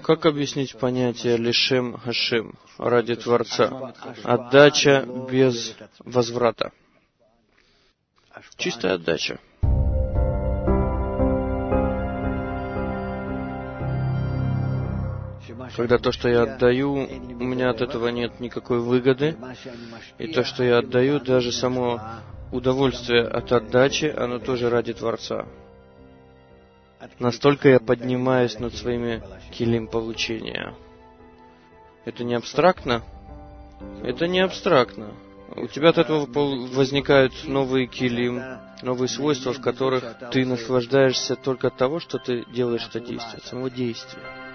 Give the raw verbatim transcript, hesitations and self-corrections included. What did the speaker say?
Как объяснить понятие лишем хашим ради Творца? Отдача без возврата. Чистая отдача. Когда то, что я отдаю, у меня от этого нет никакой выгоды, и то, что я отдаю, даже само удовольствие от отдачи, оно тоже ради Творца. Настолько я поднимаюсь над своими килим получения. Это не абстрактно? Это не абстрактно. У тебя от этого возникают новые килим, новые свойства, в которых ты наслаждаешься только от того, что ты делаешь это действие, от самого действия.